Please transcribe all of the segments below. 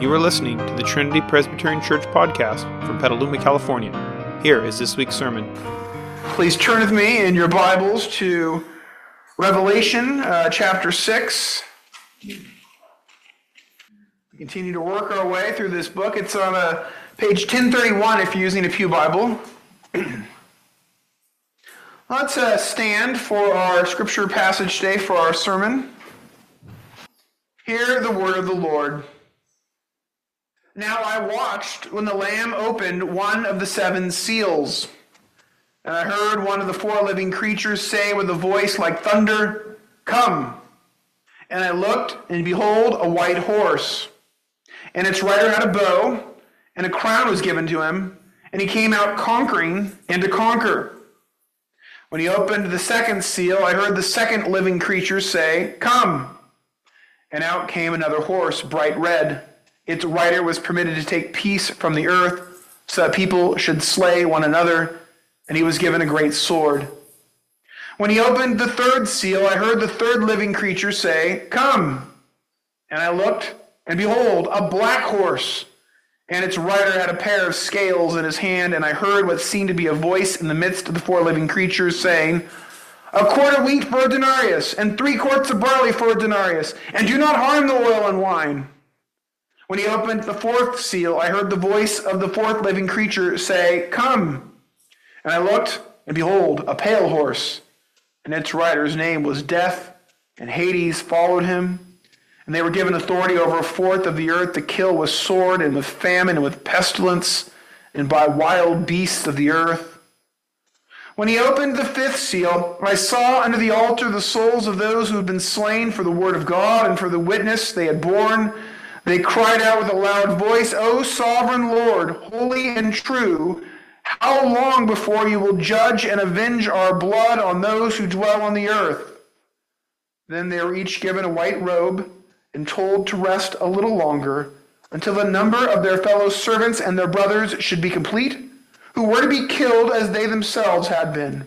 You are listening to the Trinity Presbyterian Church podcast from Petaluma, California. Here is this week's sermon. Please turn with me in your Bibles to Revelation chapter 6. We continue to work our way through this book. It's on page 1031 if you're using a Pew Bible. Let's stand for our scripture passage today for our sermon. Hear the word of the Lord. Now I watched when the Lamb opened one of the seven seals, and I heard one of the four living creatures say with a voice like thunder, "Come!" And I looked, and behold, a white horse. And its rider had a bow, and a crown was given to him, and he came out conquering and to conquer. When he opened the second seal, I heard the second living creature say, "Come!" And out came another horse, bright red. Its rider was permitted to take peace from the earth, so that people should slay one another, and he was given a great sword. When he opened the third seal, I heard the third living creature say, "Come!" And I looked, and behold, a black horse, and its rider had a pair of scales in his hand, and I heard what seemed to be a voice in the midst of the four living creatures saying, "A quart of wheat for a denarius, and 3 quarts of barley for a denarius, and do not harm the oil and wine." When he opened the fourth seal, I heard the voice of the fourth living creature say, "Come!" And I looked, and behold, a pale horse, and its rider's name was Death, and Hades followed him. And they were given authority over a fourth of the earth to kill with sword, and with famine, and with pestilence, and by wild beasts of the earth. When he opened the fifth seal, I saw under the altar the souls of those who had been slain for the word of God and for the witness they had borne. They cried out with a loud voice, "O sovereign Lord, holy and true, how long before you will judge and avenge our blood on those who dwell on the earth?" Then they were each given a white robe and told to rest a little longer until the number of their fellow servants and their brothers should be complete, who were to be killed as they themselves had been.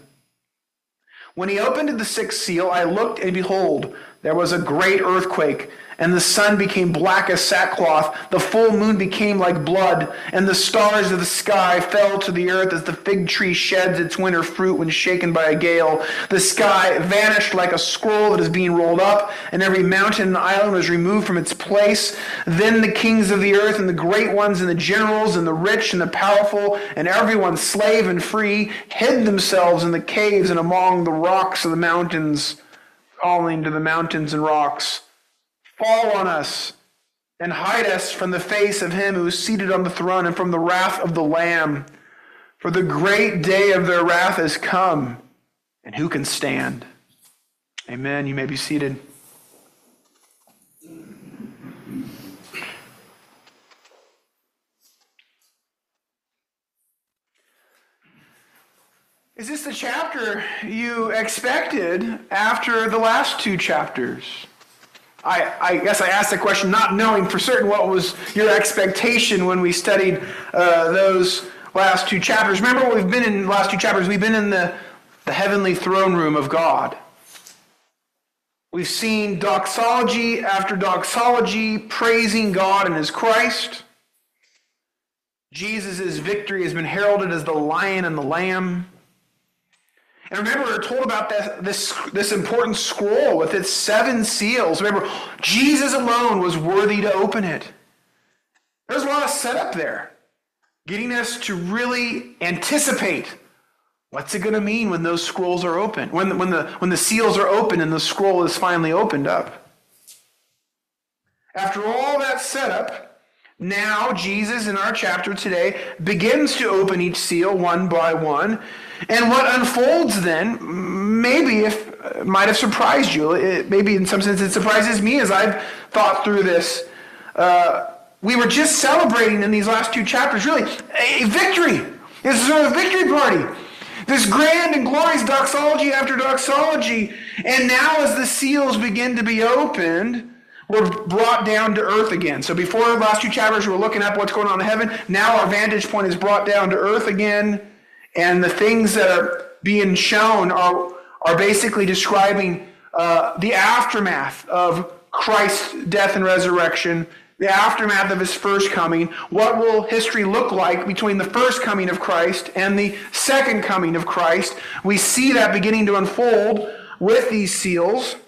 When he opened the sixth seal, I looked, and behold, there was a great earthquake, and the sun became black as sackcloth, the full moon became like blood, and the stars of the sky fell to the earth as the fig tree sheds its winter fruit when shaken by a gale. The sky vanished like a scroll that is being rolled up, and every mountain and island was removed from its place. Then the kings of the earth, and the great ones, and the generals, and the rich, and the powerful, and everyone, slave and free, hid themselves in the caves and among the rocks of the mountains, calling to the mountains and rocks, "Fall on us, and hide us from the face of him who is seated on the throne and from the wrath of the Lamb. For the great day of their wrath has come, and who can stand?" Amen. You may be seated. Is this the chapter you expected after the last two chapters? I guess I asked the question not knowing for certain what was your expectation when we studied those last two chapters. Remember what we've been in the last two chapters? We've been in the heavenly throne room of God. We've seen doxology after doxology praising God and his Christ. Jesus' victory has been heralded as the lion and the lamb. And remember, we're told about this important scroll with its 7 seals. Remember, Jesus alone was worthy to open it. There's a lot of setup there, getting us to really anticipate what's it going to mean when those scrolls are open, when the seals are open and the scroll is finally opened up. After all that setup, now Jesus in our chapter today begins to open each seal one by one. And what unfolds then, might have surprised you. Maybe in some sense it surprises me as I've thought through this. We were just celebrating in these last two chapters, really, a victory. It's a sort of victory party. This grand and glorious doxology after doxology. And now as the seals begin to be opened, we're brought down to earth again. So before the last two chapters, we were looking at what's going on in heaven. Now our vantage point is brought down to earth again. And the things that are being shown are basically describing the aftermath of Christ's death and resurrection the aftermath of his first coming. What will history look like between the first coming of Christ and the second coming of Christ? We see that beginning to unfold with these seals.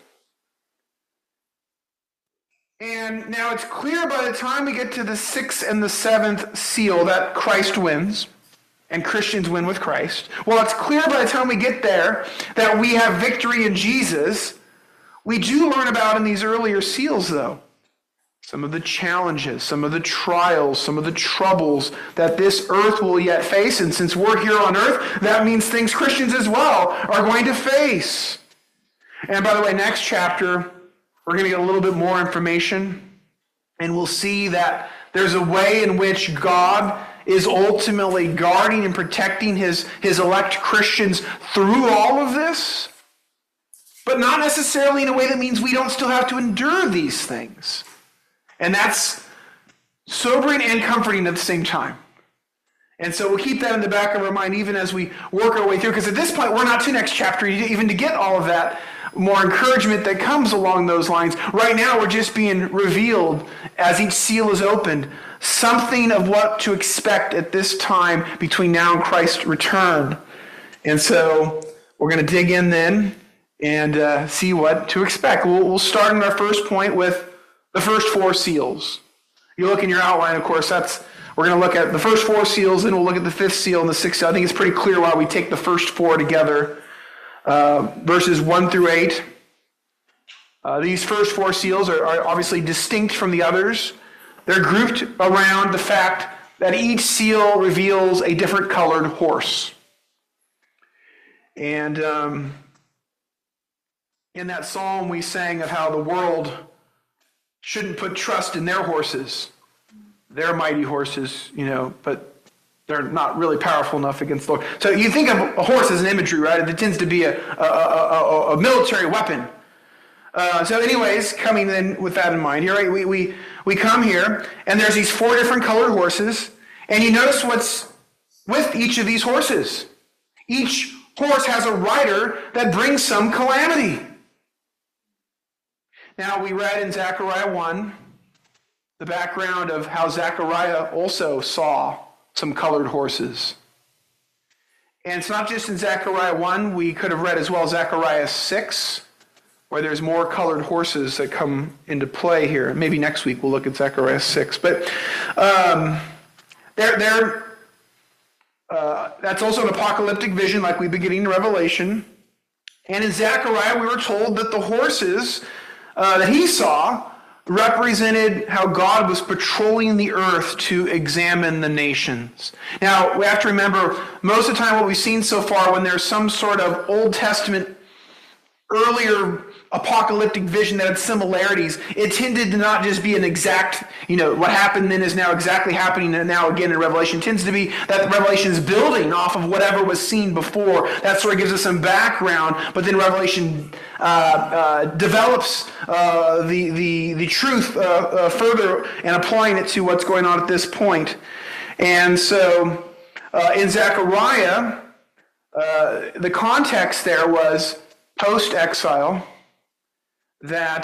And now it's clear by the time we get to the sixth and the seventh seal that Christ wins, and Christians win with Christ. Well, it's clear by the time we get there that we have victory in Jesus. We do learn about in these earlier seals, though, some of the challenges, some of the trials, some of the troubles that this earth will yet face. And since we're here on earth, that means things Christians as well are going to face. And by the way, next chapter, we're going to get a little bit more information, and we'll see that there's a way in which God is ultimately guarding and protecting his elect Christians through all of this, but not necessarily in a way that means we don't still have to endure these things. And that's sobering and comforting at the same time. And so we'll keep that in the back of our mind even as we work our way through, because at this point, we're not to next chapter even to get all of that more encouragement that comes along those lines. Right now, we're just being revealed as each seal is opened, something of what to expect at this time between now and Christ's return. And so we're going to dig in then and see what to expect. We'll start in our first point with the first four seals. You look in your outline, of course, we're going to look at the first four seals, then we'll look at the fifth seal and the sixth seal. I think it's pretty clear why we take the first four together. Verses 1 through 8. These first four seals are obviously distinct from the others. They're grouped around the fact that each seal reveals a different colored horse. And in that psalm we sang of how the world shouldn't put trust in their horses. They're mighty horses, but they're not really powerful enough against the Lord. So you think of a horse as an imagery, right? It tends to be a military weapon. So anyways, coming in with that in mind here, right? We come here, and there's these four different colored horses, and you notice what's with each of these horses. Each horse has a rider that brings some calamity. Now, we read in Zechariah 1 the background of how Zechariah also saw some colored horses. And it's not just in Zechariah 1. We could have read as well Zechariah 6, where there's more colored horses that come into play here. Maybe next week we'll look at Zechariah 6. But that's also an apocalyptic vision like we've been getting in Revelation. And in Zechariah we were told that the horses that he saw represented how God was patrolling the earth to examine the nations. Now, we have to remember, most of the time what we've seen so far, when there's some sort of Old Testament, earlier apocalyptic vision that had similarities, it tended to not just be an exact, what happened then is now exactly happening now again in Revelation. It tends to be that the Revelation is building off of whatever was seen before. That sort of gives us some background, but then Revelation develops the truth further and applying it to what's going on at this point. And so in Zechariah, the context there was post-exile, that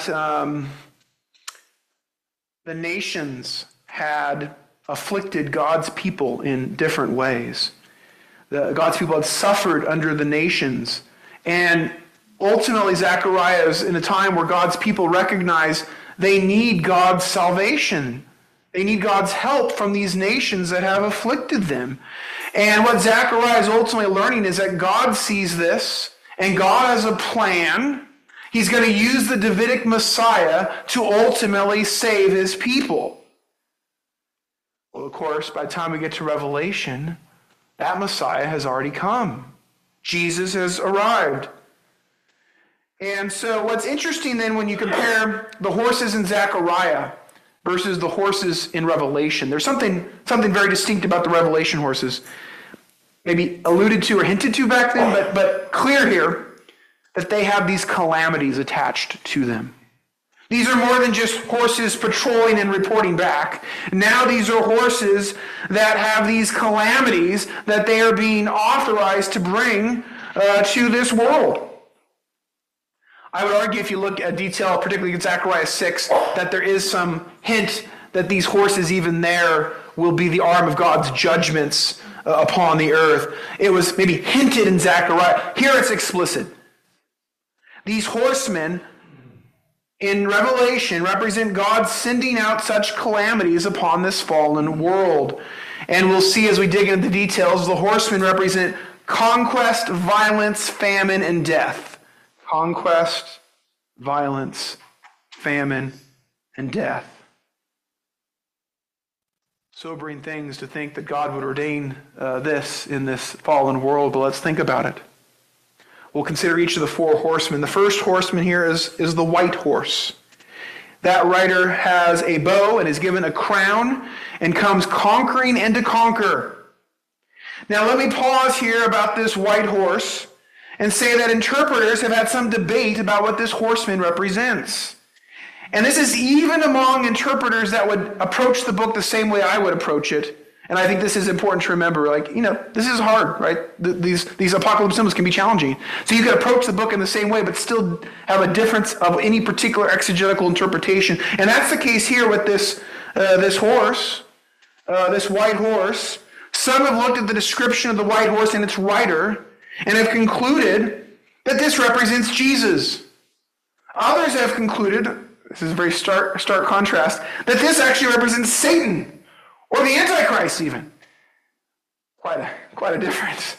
the nations had afflicted God's people in different ways. God's people had suffered under the nations. And ultimately, Zechariah is in a time where God's people recognize they need God's salvation. They need God's help from these nations that have afflicted them. And what Zechariah is ultimately learning is that God sees this, and God has a plan. He's going to use the Davidic Messiah to ultimately save his people. Well, of course, by the time we get to Revelation, that Messiah has already come. Jesus has arrived. And so what's interesting then when you compare the horses in Zechariah versus the horses in Revelation, there's something very distinct about the Revelation horses. Maybe alluded to or hinted to back then, but clear here that they have these calamities attached to them. These are more than just horses patrolling and reporting back. Now these are horses that have these calamities that they are being authorized to bring to this world. I would argue, if you look at detail, particularly in Zechariah 6, that there is some hint that these horses even there will be the arm of God's judgments upon the earth. It was maybe hinted in Zechariah. Here it's explicit. These horsemen in Revelation represent God sending out such calamities upon this fallen world. And we'll see as we dig into the details, the horsemen represent conquest, violence, famine, and death. Conquest, violence, famine, and death. Sobering things to think that God would ordain this in this fallen world, but let's think about it. We'll consider each of the four horsemen. The first horseman here is the white horse. That rider has a bow and is given a crown and comes conquering and to conquer. Now let me pause here about this white horse and say that interpreters have had some debate about what this horseman represents. And this is even among interpreters that would approach the book the same way I would approach it. And I think this is important to remember. This is hard, right? These apocalypse symbols can be challenging. So you could approach the book in the same way, but still have a difference of any particular exegetical interpretation. And that's the case here with this horse, this white horse. Some have looked at the description of the white horse and its rider and have concluded that this represents Jesus. Others have concluded, this is a very stark contrast, that this actually represents Satan. Or the Antichrist, even. Quite a difference.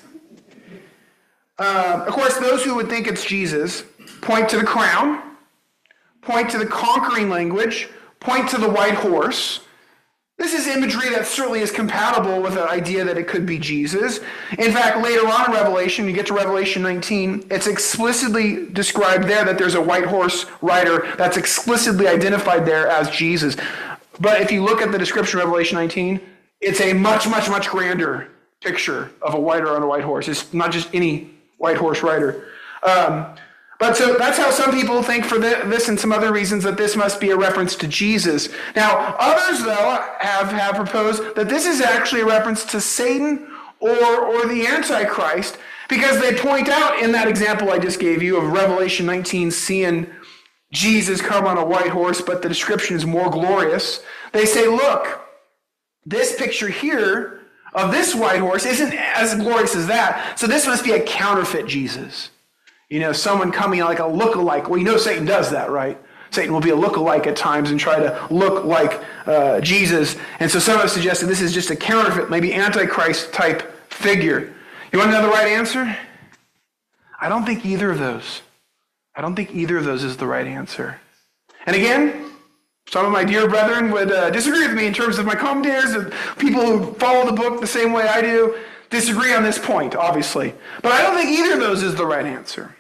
Of course, those who would think it's Jesus point to the crown, point to the conquering language, point to the white horse. This is imagery that certainly is compatible with the idea that it could be Jesus. In fact, later on in Revelation, you get to Revelation 19, it's explicitly described there that there's a white horse rider that's explicitly identified there as Jesus. But if you look at the description of Revelation 19, it's a much, much, much grander picture of a rider on a white horse. It's not just any white horse rider. But so that's how some people think for this and some other reasons that this must be a reference to Jesus. Now, others, though, have proposed that this is actually a reference to Satan or the Antichrist, because they point out in that example I just gave you of Revelation 19, seeing Jesus come on a white horse, but the description is more glorious. They say, look, this picture here of this white horse isn't as glorious as that, so this must be a counterfeit Jesus. Someone coming like a look-alike. Well, Satan does that, right? Satan will be a look-alike at times and try to look like Jesus. And so some have suggested this is just a counterfeit, maybe Antichrist-type figure. You want to know the right answer? I don't think either of those. I don't think either of those is the right answer. And again, some of my dear brethren would disagree with me in terms of my commentators, and people who follow the book the same way I do disagree on this point, obviously. But I don't think either of those is the right answer.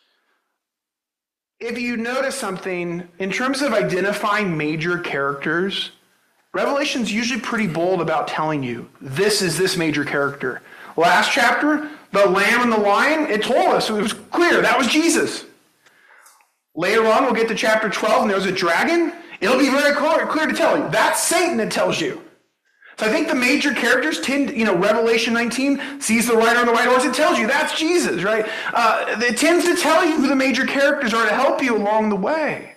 If you notice something, in terms of identifying major characters, Revelation's usually pretty bold about telling you, this is this major character. Last chapter, the lamb and the lion, it told us, it was clear, that was Jesus. Later on, we'll get to chapter 12, and there's a dragon. It'll be very clear to tell you. That's Satan, it tells you. So I think the major characters tend, Revelation 19 sees the rider on the white horse. It tells you that's Jesus, right? It tends to tell you who the major characters are to help you along the way.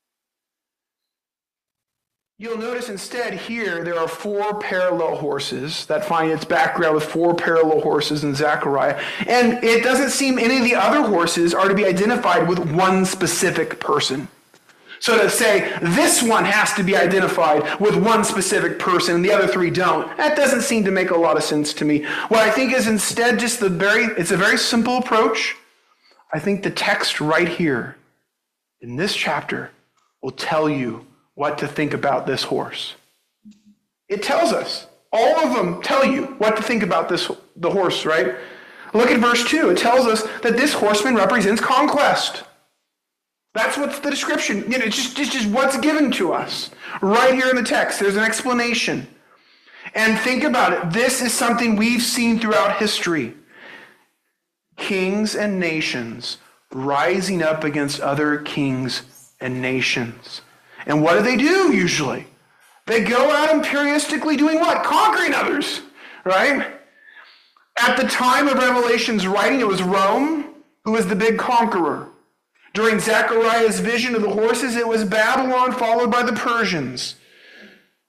You'll notice instead here there are four parallel horses that find its background with four parallel horses in Zechariah. And it doesn't seem any of the other horses are to be identified with one specific person. So to say this one has to be identified with one specific person and the other three don't, that doesn't seem to make a lot of sense to me. What I think is instead just it's a very simple approach. I think the text right here in this chapter will tell you what to think about this horse. It tells us. All of them tell you what to think about the horse, right? Look at verse 2. It tells us that this horseman represents conquest. That's what's the description. It's just what's given to us. Right here in the text, there's an explanation. And think about it. This is something we've seen throughout history. Kings and nations rising up against other kings and nations. And what do usually? They go out imperialistically doing what? Conquering others, right? At the time of Revelation's writing, it was Rome who was the big conqueror. During Zechariah's vision of the horses, it was Babylon followed by the Persians.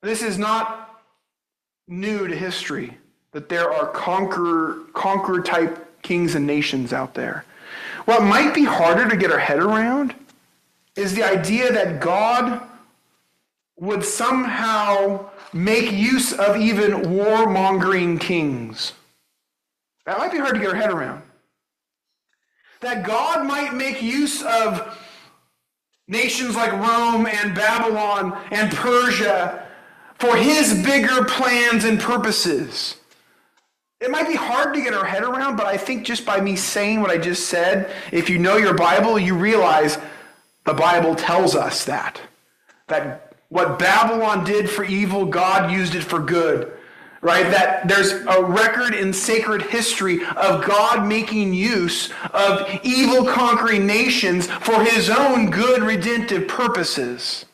This is not new to history, that there are conqueror type kings and nations out there. What might be harder to get our head around is the idea that God would somehow make use of even warmongering kings. That might be hard to get our head around. That God might make use of nations like Rome and Babylon and Persia for his bigger plans and purposes. It might be hard to get our head around, but I think just by me saying what I just said, if you know your Bible, you realize the Bible tells us that what Babylon did for evil, God used it for good. Right? That there's a record in sacred history of God making use of evil conquering nations for his own good redemptive purposes.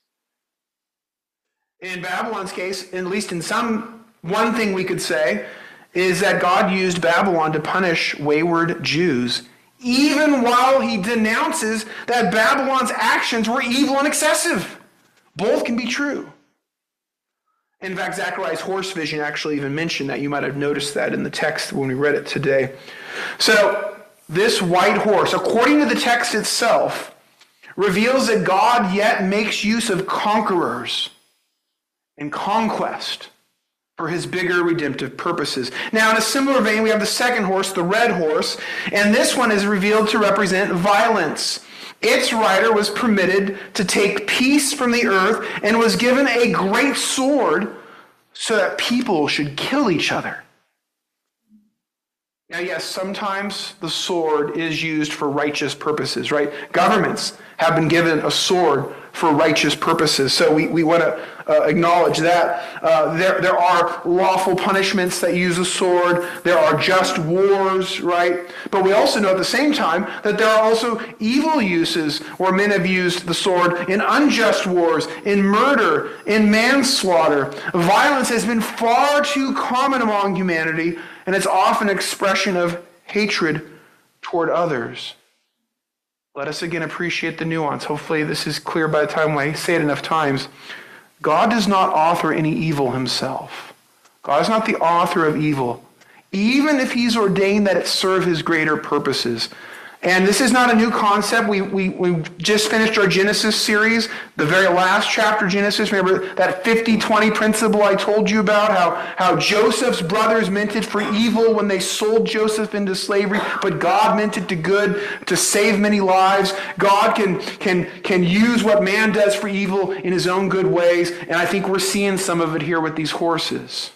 In Babylon's case, at least in one thing we could say, is that God used Babylon to punish wayward Jews, even while he denounces that Babylon's actions were evil and excessive. Both can be true. In fact, Zechariah's horse vision actually even mentioned that. You might have noticed that in the text when we read it today. So, this white horse, according to the text itself, reveals that God yet makes use of conquerors and conquest for his bigger redemptive purposes. Now, in a similar vein, we have the second horse, the red horse, and this one is revealed to represent violence. Its rider was permitted to take peace from the earth and was given a great sword so that people should kill each other. Now, yes, sometimes the sword is used for righteous purposes, right? Governments have been given a sword for righteous purposes. So we want to acknowledge that. There are lawful punishments that use a sword. There are just wars, right? But we also know at the same time that there are also evil uses where men have used the sword in unjust wars, in murder, in manslaughter. Violence has been far too common among humanity, and it's often an expression of hatred toward others. Let us again appreciate the nuance. Hopefully this is clear by the time I say it enough times. God does not author any evil himself. God is not the author of evil, even if he's ordained that it serve his greater purposes. And this is not a new concept. We just finished our Genesis series, the very last chapter of Genesis. Remember that 50-20 principle I told you about, how Joseph's brothers meant it for evil when they sold Joseph into slavery, but God meant it to good, to save many lives. God can use what man does for evil in his own good ways, and I think we're seeing some of it here with these horses.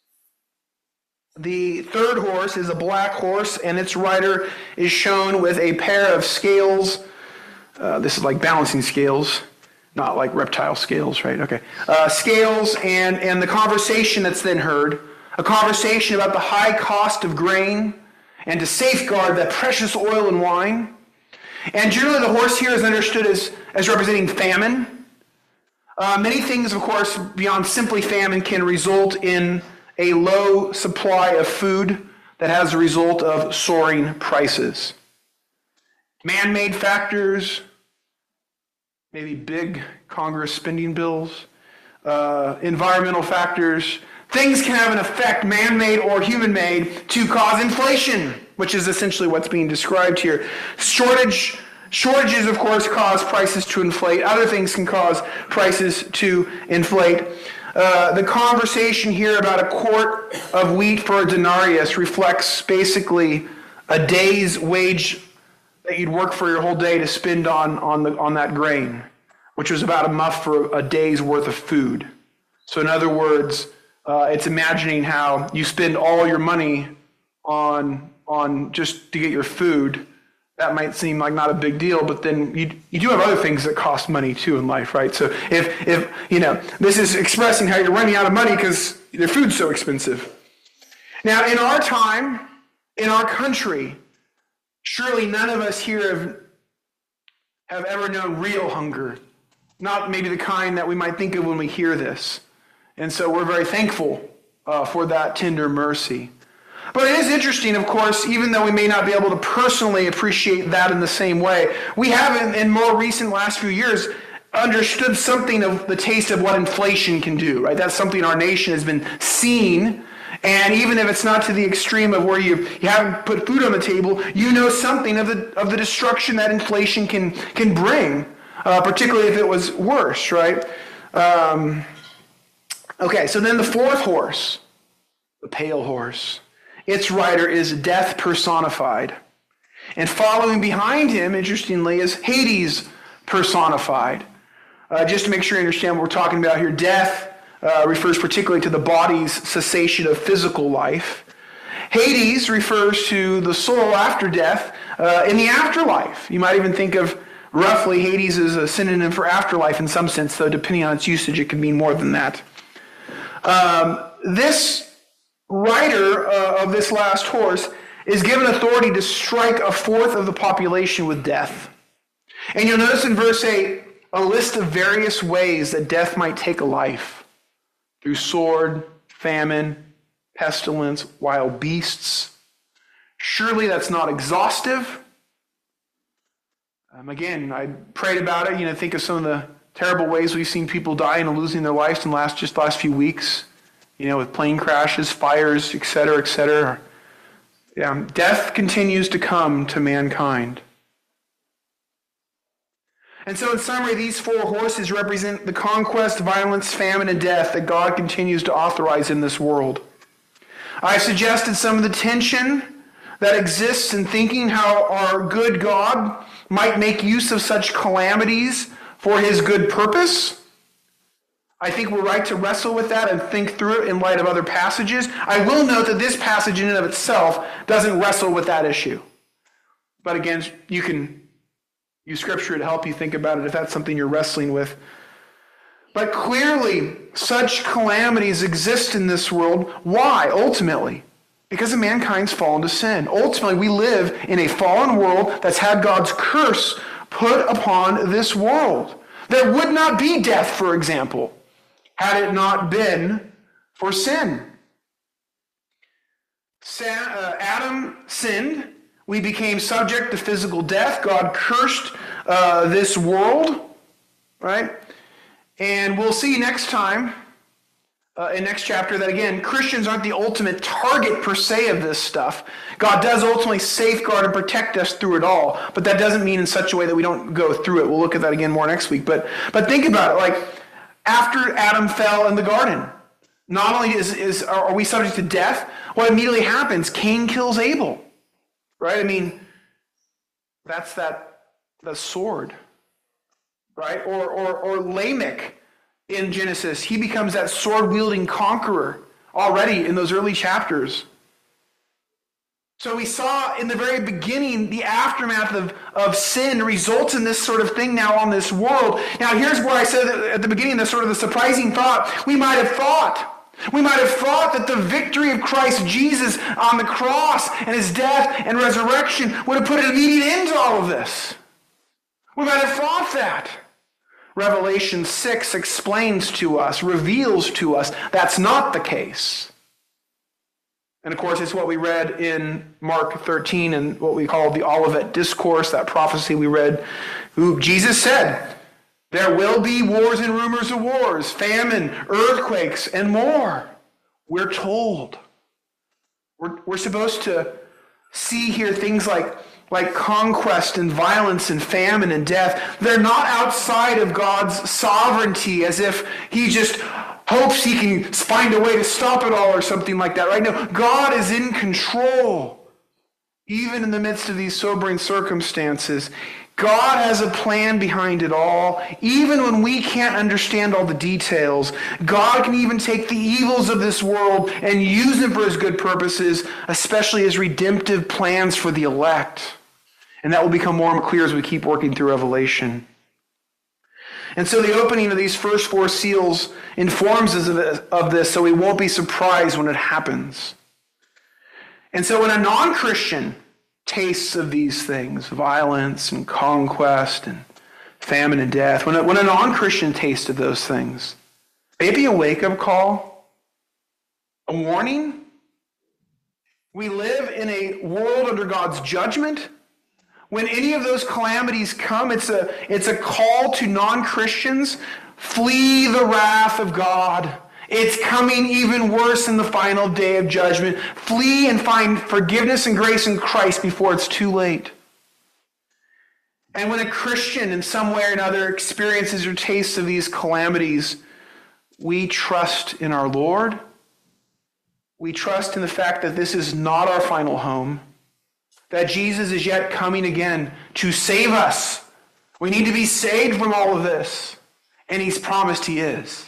The third horse is a black horse, and its rider is shown with a pair of scales. This is like balancing scales, not like reptile scales, right? Okay. Scales and the conversation that's then heard, a conversation about the high cost of grain and to safeguard that precious oil and wine. And generally the horse here is understood as representing famine. Many things, of course, beyond simply famine can result in a low supply of food that has a result of soaring prices. Man-made factors, maybe big Congress spending bills, environmental factors, things can have an effect, man-made or human-made, to cause inflation, which is essentially what's being described here. Shortages, of course, cause prices to inflate. Other things can cause prices to inflate. The conversation here about a quart of wheat for a denarius reflects basically a day's wage that you'd work for your whole day to spend on that grain, which was about a muff for a day's worth of food. So in other words, it's imagining how you spend all your money on just to get your food. That might seem like not a big deal, but then you do have other things that cost money too in life, right? So if you know, this is expressing how you're running out of money because their food's so expensive. Now, in our time, in our country, surely none of us here have ever known real hunger, not maybe the kind that we might think of when we hear this. And so we're very thankful for that tender mercy. But it is interesting, of course, even though we may not be able to personally appreciate that in the same way, we have in more recent last few years understood something of the taste of what inflation can do, right? That's something our nation has been seeing. And even if it's not to the extreme of where you haven't put food on the table, you know something of the destruction that inflation can bring, particularly if it was worse, right? Okay, so then the fourth horse, the pale horse, its rider is death personified. And following behind him, interestingly, is Hades personified. Just to make sure you understand what we're talking about here, death refers particularly to the body's cessation of physical life. Hades refers to the soul after death in the afterlife. You might even think of roughly Hades as a synonym for afterlife in some sense, though depending on its usage, it can mean more than that. This rider of this last horse is given authority to strike a fourth of the population with death. And you'll notice in verse 8 a list of various ways that death might take a life. Through sword, famine, pestilence, wild beasts. Surely that's not exhaustive. Again, I prayed about it. Think of some of the terrible ways we've seen people die and losing their lives in the last few weeks. With plane crashes, fires, et cetera, et cetera. Death continues to come to mankind. And so in summary, these four horses represent the conquest, violence, famine, and death that God continues to authorize in this world. I suggested some of the tension that exists in thinking how our good God might make use of such calamities for his good purpose. I think we're right to wrestle with that and think through it in light of other passages. I will note that this passage in and of itself doesn't wrestle with that issue. But again, you can use Scripture to help you think about it if that's something you're wrestling with. But clearly, such calamities exist in this world. Why? Ultimately, because of mankind's fall into sin. Ultimately, we live in a fallen world that's had God's curse put upon this world. There would not be death, for example, had it not been for sin. Adam sinned. We became subject to physical death. God cursed this world, right? And we'll see next time, in next chapter, that again, Christians aren't the ultimate target per se of this stuff. God does ultimately safeguard and protect us through it all, but that doesn't mean in such a way that we don't go through it. We'll look at that again more next week. But think about it, like after Adam fell in the garden, not only are we subject to death, what immediately happens? Cain kills Abel. Right? That's the sword. Right? Or Lamech in Genesis. He becomes that sword-wielding conqueror already in those early chapters. So we saw in the very beginning the aftermath of sin results in this sort of thing now on this world. Now here's where I said at the beginning, the surprising thought. We might have thought that the victory of Christ Jesus on the cross and his death and resurrection would have put an immediate end to all of this. We might have thought that. Revelation 6 explains to us, reveals to us, that's not the case. And of course, it's what we read in Mark 13 and what we call the Olivet Discourse, that prophecy we read. Jesus said, there will be wars and rumors of wars, famine, earthquakes, and more. We're told. We're supposed to see here things like conquest and violence and famine and death. They're not outside of God's sovereignty as if he just hopes he can find a way to stop it all or something like that, right? No, God is in control. Even in the midst of these sobering circumstances, God has a plan behind it all. Even when we can't understand all the details, God can even take the evils of this world and use them for his good purposes, especially his redemptive plans for the elect. And that will become more and more clear as we keep working through Revelation. And so the opening of these first four seals informs us of this, so we won't be surprised when it happens. And so when a non-Christian tastes of these things, violence and conquest and famine and death, when a non-Christian tastes of those things, maybe a wake-up call, a warning. We live in a world under God's judgment. When any of those calamities come, it's a call to non-Christians, flee the wrath of God. It's coming even worse in the final day of judgment. Flee and find forgiveness and grace in Christ before it's too late. And when a Christian in some way or another experiences or tastes of these calamities, we trust in our Lord. We trust in the fact that this is not our final home, that Jesus is yet coming again to save us. We need to be saved from all of this, and he's promised he is.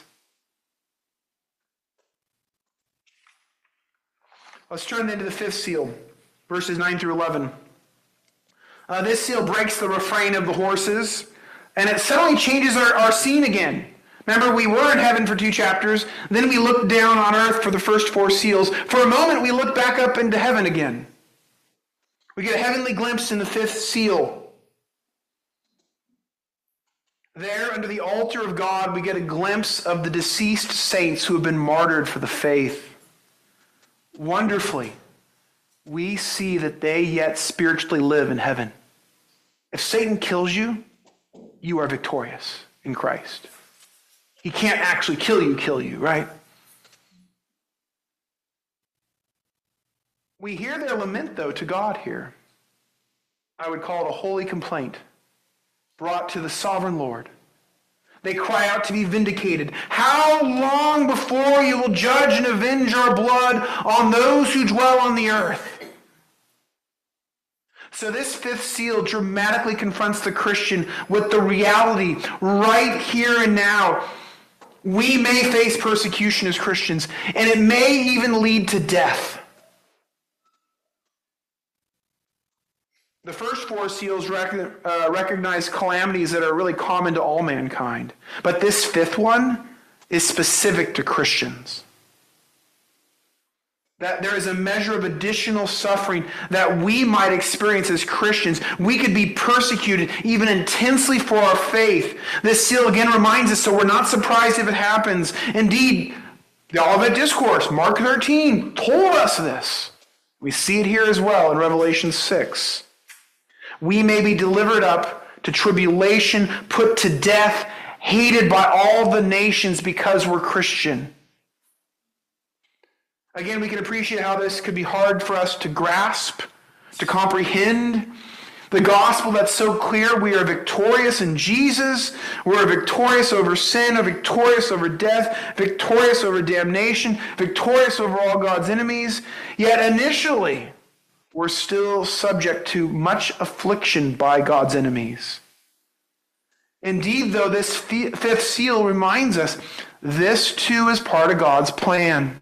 Let's turn then to the fifth seal, verses 9 through 11. This seal breaks the refrain of the horses, and it suddenly changes our scene again. Remember, we were in heaven for 2 chapters, then we looked down on earth for the first 4 seals. For a moment, we look back up into heaven again. We get a heavenly glimpse in the fifth seal. There, under the altar of God, we get a glimpse of the deceased saints who have been martyred for the faith. Wonderfully, we see that they yet spiritually live in heaven. If Satan kills you, you are victorious in Christ. He can't actually kill you, right? We hear their lament, though, to God here. I would call it a holy complaint brought to the sovereign Lord. They cry out to be vindicated. How long before you will judge and avenge our blood on those who dwell on the earth? So this fifth seal dramatically confronts the Christian with the reality right here and now. We may face persecution as Christians, and it may even lead to death. The first 4 seals recognize calamities that are really common to all mankind. But this fifth one is specific to Christians. That there is a measure of additional suffering that we might experience as Christians. We could be persecuted even intensely for our faith. This seal again reminds us, so we're not surprised if it happens. Indeed, the Olivet Discourse, Mark 13, told us this. We see it here as well in Revelation 6. We may be delivered up to tribulation, put to death, hated by all the nations because we're Christian. Again, we can appreciate how this could be hard for us to grasp, to comprehend. The gospel that's so clear, we are victorious in Jesus. We're victorious over sin, victorious over death, victorious over damnation, victorious over all God's enemies. Yet initially, we're still subject to much affliction by God's enemies. Indeed, though, this fifth seal reminds us this too is part of God's plan.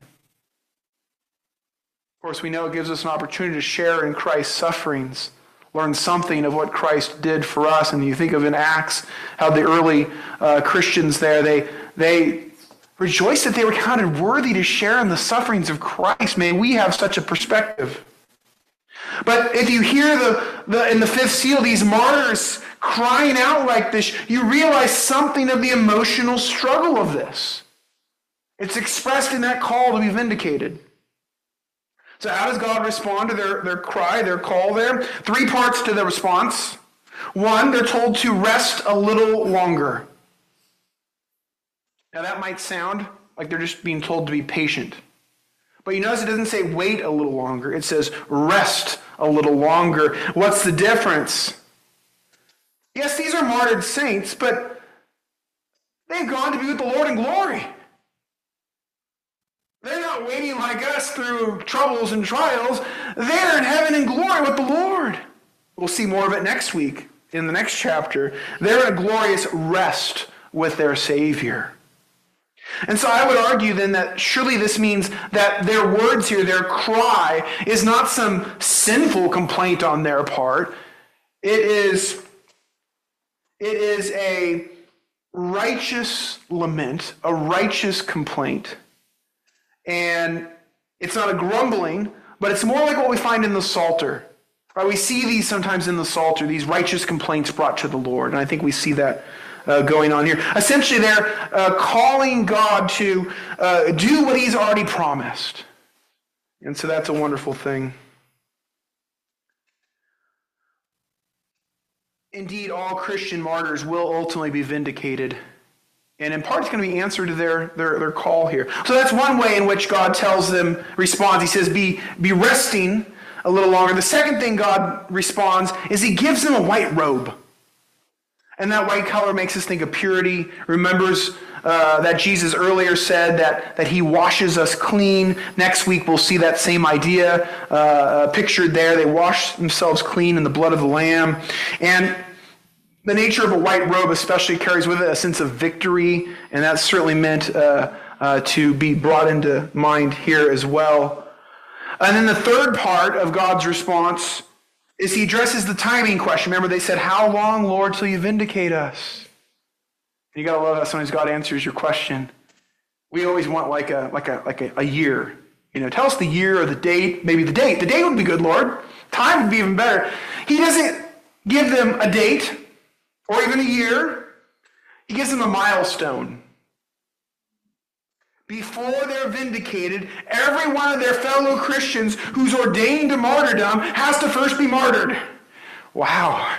Of course, we know it gives us an opportunity to share in Christ's sufferings, learn something of what Christ did for us. And you think of in Acts how the early Christians there, they rejoiced that they were counted worthy to share in the sufferings of Christ. May we have such a perspective. But if you hear in the fifth seal these martyrs crying out like this, you realize something of the emotional struggle of this. It's expressed in that call to be vindicated. So how does God respond to their cry, their call there? 3 parts to the response. 1, they're told to rest a little longer. Now that might sound like they're just being told to be patient. But you notice it doesn't say wait a little longer. It says rest a little longer. What's the difference? Yes, these are martyred saints, but they've gone to be with the Lord in glory. They're not waiting like us through troubles and trials. They're in heaven in glory with the Lord. We'll see more of it next week in the next chapter. They're in a glorious rest with their Savior. And so I would argue then that surely this means that their words here, their cry, is not some sinful complaint on their part. It is a righteous lament, a righteous complaint. And it's not a grumbling, but it's more like what we find in the Psalter. Right? We see these sometimes in the Psalter, these righteous complaints brought to the Lord. And I think we see that going on here. Essentially, they're calling God to do what he's already promised. And so that's a wonderful thing. Indeed, all Christian martyrs will ultimately be vindicated. And in part, it's going to be answer to their call here. So that's one way in which God tells them, responds. He says, be resting a little longer. The second thing God responds is he gives them a white robe. And that white color makes us think of purity. Remembers that Jesus earlier said that he washes us clean. Next week we'll see that same idea pictured there. They wash themselves clean in the blood of the Lamb. And the nature of a white robe especially carries with it a sense of victory, and that's certainly meant to be brought into mind here as well. And then the third part of God's response is he addresses the timing question. Remember, they said, "How long, Lord, till you vindicate us?" And you gotta love how sometimes God answers your question. We always want like a year. Tell us the year or the date. Maybe the date. The date would be good, Lord. Time would be even better. He doesn't give them a date or even a year. He gives them a milestone. Before they're vindicated, every one of their fellow Christians who's ordained to martyrdom has to first be martyred. Wow.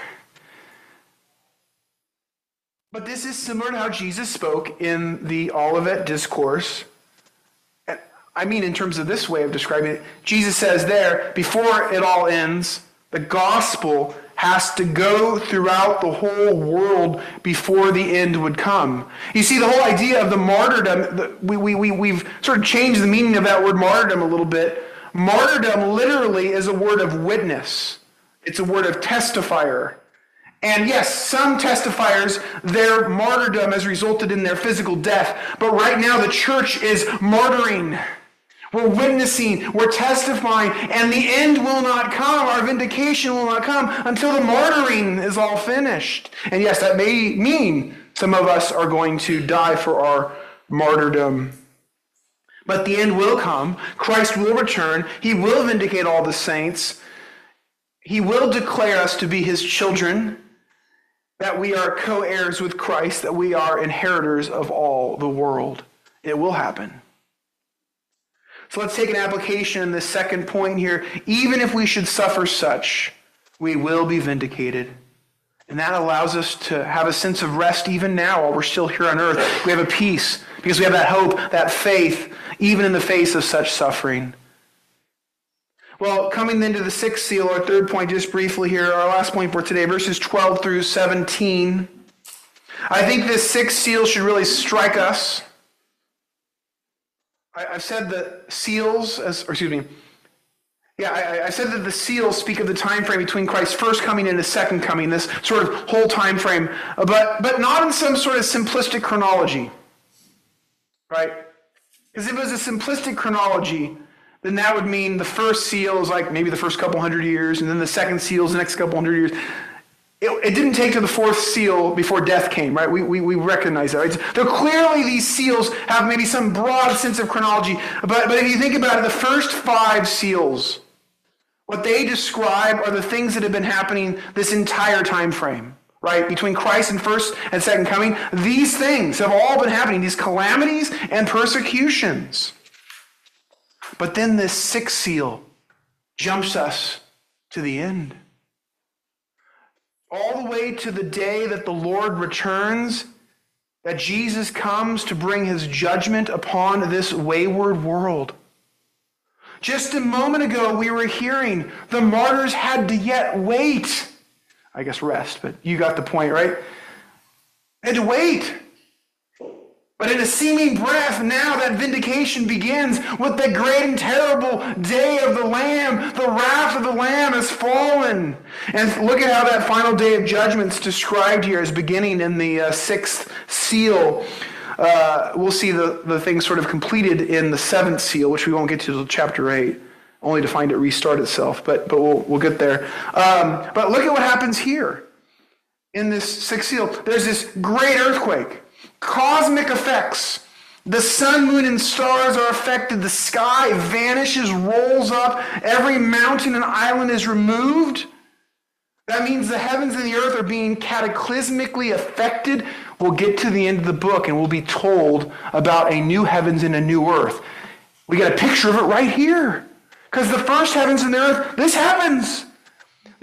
But this is similar to how Jesus spoke in the Olivet Discourse. I mean, in terms of this way of describing it, Jesus says there, before it all ends, the gospel has to go throughout the whole world before the end would come. You see, the whole idea of the martyrdom, we've sort of changed the meaning of that word martyrdom a little bit. Martyrdom literally is a word of witness. It's a word of testifier. And yes, some testifiers, their martyrdom has resulted in their physical death. But right now the church is martyring. We're witnessing, we're testifying, and the end will not come. Our vindication will not come until the martyring is all finished. And yes, that may mean some of us are going to die for our martyrdom. But the end will come. Christ will return. He will vindicate all the saints. He will declare us to be his children, that we are co-heirs with Christ, that we are inheritors of all the world. It will happen. So let's take an application in this second point here. Even if we should suffer such, we will be vindicated. And that allows us to have a sense of rest even now while we're still here on earth. We have a peace because we have that hope, that faith, even in the face of such suffering. Well, coming then to the sixth seal, our third point just briefly here, our last point for today, verses 12 through 17. I think this sixth seal should really strike us. I've said that seals, I said that the seals speak of the time frame between Christ's first coming and his second coming, this sort of whole time frame, but not in some sort of simplistic chronology, right? Because if it was a simplistic chronology, then that would mean the first seal is like maybe the first couple hundred years, and then the second seal is the next couple hundred years. It didn't take to the fourth seal before death came, right? We recognize that, right? Though clearly these seals have maybe some broad sense of chronology, but if you think about it, the first 5 seals, what they describe are the things that have been happening this entire time frame, right? Between Christ and first and second coming, these things have all been happening, these calamities and persecutions. But then this sixth seal jumps us to the end. All the way to the day that the Lord returns, that Jesus comes to bring his judgment upon this wayward world. Just a moment ago, we were hearing the martyrs had to yet wait. I guess rest, but you got the point, right? They had to wait. But in a seeming breath, now that vindication begins with the great and terrible day of the Lamb. The wrath of the Lamb has fallen. And look at how that final day of judgment is described here as beginning in the sixth seal. We'll see the thing sort of completed in the seventh seal, which we won't get to until chapter 8, only to find it restart itself. But we'll get there. But look at what happens here in this sixth seal. There's this great earthquake. Cosmic effects. The sun, moon, and stars are affected. The sky vanishes, rolls up. Every mountain and island is removed. That means the heavens and the earth are being cataclysmically affected. We'll get to the end of the book and we'll be told about a new heavens and a new earth. We got a picture of it right here. Because the first heavens and the earth, this happens.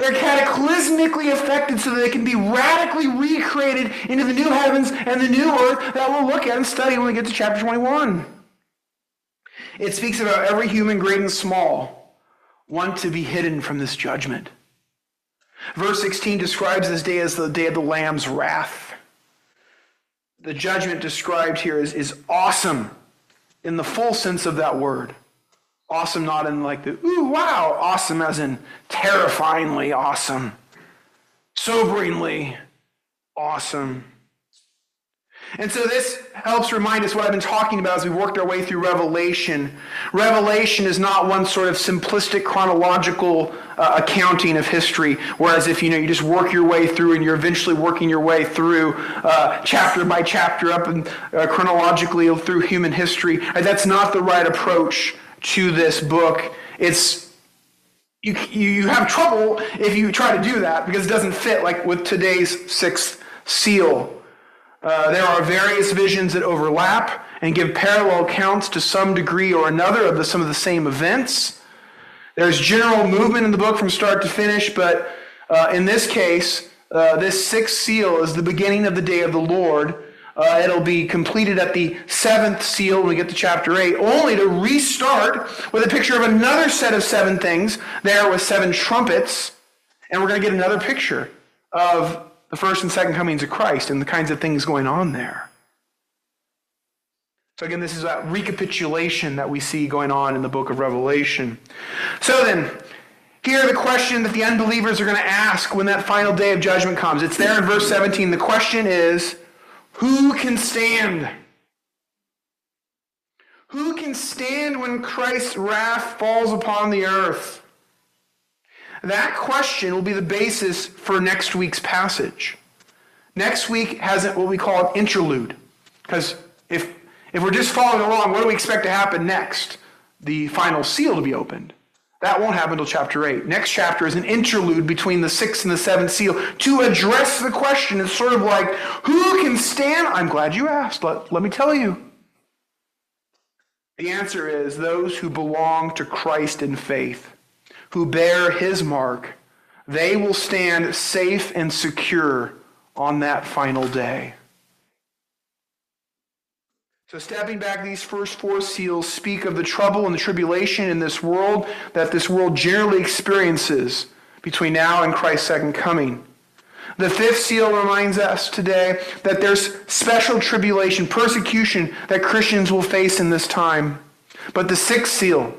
They're cataclysmically affected so that they can be radically recreated into the new heavens and the new earth that we'll look at and study when we get to chapter 21. It speaks about every human, great and small, want to be hidden from this judgment. Verse 16 describes this day as the day of the Lamb's wrath. The judgment described here is awesome in the full sense of that word. Awesome not in like the, ooh, wow, awesome as in terrifyingly awesome, soberingly awesome. And so this helps remind us what I've been talking about as we worked our way through Revelation. Revelation is not one sort of simplistic chronological accounting of history, whereas if you just work your way through and you're eventually working your way through chapter by chapter up and chronologically through human history, that's not the right approach to this book. It's you have trouble if you try to do that because it doesn't fit like with today's sixth seal. There are various visions that overlap and give parallel accounts to some degree or another of some of the same events. There's general movement in the book from start to finish, but in this case, this sixth seal is the beginning of the day of the Lord. It'll be completed at the seventh seal when we get to chapter 8, only to restart with a picture of another set of seven things there with seven trumpets, and we're going to get another picture of the first and second comings of Christ and the kinds of things going on there. So again, this is that recapitulation that we see going on in the book of Revelation. So then, here are the question that the unbelievers are going to ask when that final day of judgment comes. It's there in verse 17. The question is, who can stand? Who can stand when Christ's wrath falls upon the earth? That question will be the basis for next week's passage. Next week has what we call an interlude. Because if we're just following along, what do we expect to happen next? The final seal to be opened. That won't happen until chapter 8. Next chapter is an interlude between the sixth and the seventh seal to address the question. It's sort of like, who can stand? I'm glad you asked. Let me tell you. The answer is those who belong to Christ in faith, who bear his mark. They will stand safe and secure on that final day. So stepping back, these first four seals speak of the trouble and the tribulation in this world that this world generally experiences between now and Christ's second coming. The fifth seal reminds us today that there's special tribulation, persecution that Christians will face in this time. But the sixth seal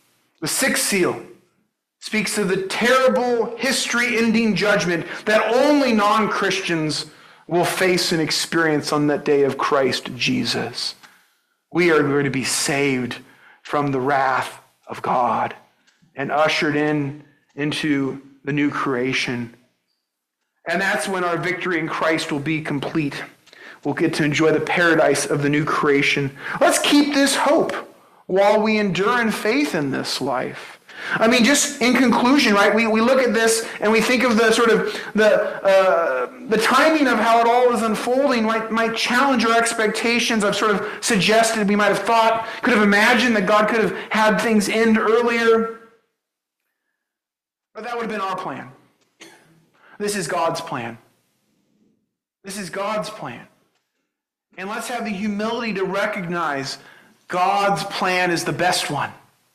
speaks of the terrible history-ending judgment that only non-Christians will face and experience on that day of Christ Jesus. We are going to be saved from the wrath of God and ushered into the new creation. And that's when our victory in Christ will be complete. We'll get to enjoy the paradise of the new creation. Let's keep this hope while we endure in faith in this life. I mean, just in conclusion, right, we look at this and we think of the sort of the timing of how it all is unfolding might challenge our expectations. I've sort of suggested we might have thought, could have imagined that God could have had things end earlier. But that would have been our plan. This is God's plan. This is God's plan. And let's have the humility to recognize God's plan is the best one.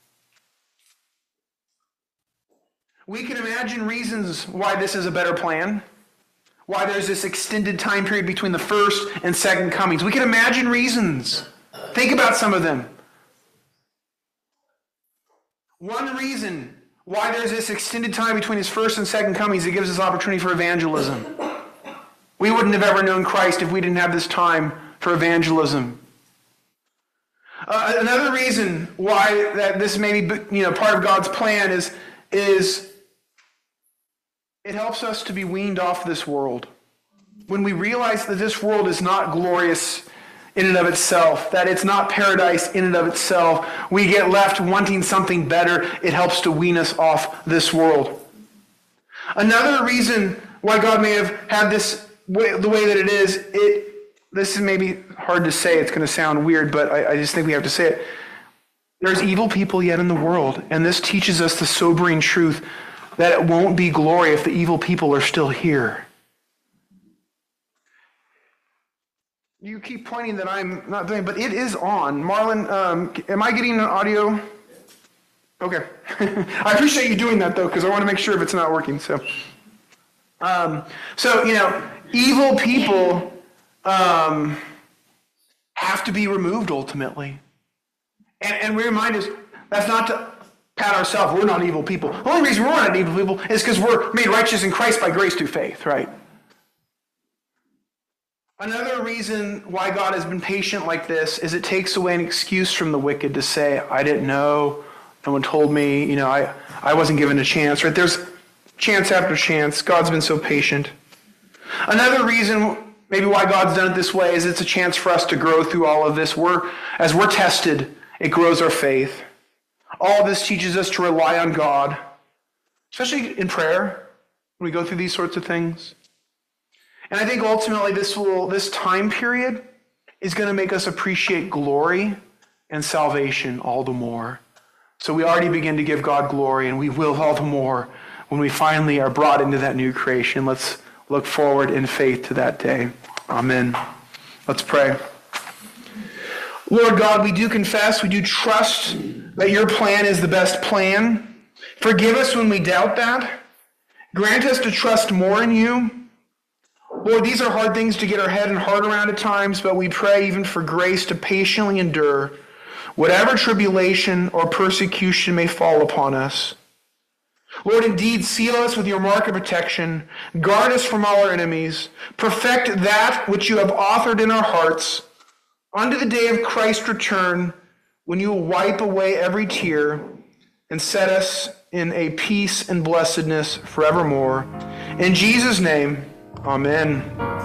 We can imagine reasons why this is a better plan, why there's this extended time period between the first and second comings. We can imagine reasons. Think about some of them. One reason why there's this extended time between his first and second comings, it gives us opportunity for evangelism. We wouldn't have ever known Christ if we didn't have this time for evangelism. Another reason why that this may be part of God's plan is it helps us to be weaned off this world. When we realize that this world is not glorious in and of itself, that it's not paradise in and of itself, we get left wanting something better. It helps to wean us off this world. Another reason why God may have had this the way that it is, this is maybe hard to say. It's going to sound weird, but I just think we have to say it. There's evil people yet in the world, and this teaches us the sobering truth that it won't be glory if the evil people are still here. You keep pointing that I'm not doing, but it is on. Marlon, am I getting an audio? Okay. I appreciate you doing that, though, because I want to make sure if it's not working. So, evil people have to be removed ultimately. And we remind us, that's not to pat ourselves. We're not evil people. The only reason we're not evil people is because we're made righteous in Christ by grace through faith, right? Another reason why God has been patient like this is it takes away an excuse from the wicked to say, I didn't know, no one told me, I wasn't given a chance, right? There's chance after chance. God's been so patient. Another reason maybe why God's done it this way is it's a chance for us to grow through all of this. As we're tested, it grows our faith. All of this teaches us to rely on God, especially in prayer when we go through these sorts of things. And I think ultimately this time period is going to make us appreciate glory and salvation all the more. So we already begin to give God glory, and we will all the more when we finally are brought into that new creation. Let's look forward in faith to that day. Amen. Let's pray. Lord God, we do confess, we do trust that your plan is the best plan. Forgive us when we doubt that. Grant us to trust more in you. Lord, these are hard things to get our head and heart around at times, but we pray even for grace to patiently endure whatever tribulation or persecution may fall upon us. Lord, indeed, seal us with your mark of protection. Guard us from all our enemies. Perfect that which you have authored in our hearts unto the day of Christ's return, when you will wipe away every tear and set us in a peace and blessedness forevermore. In Jesus' name, amen.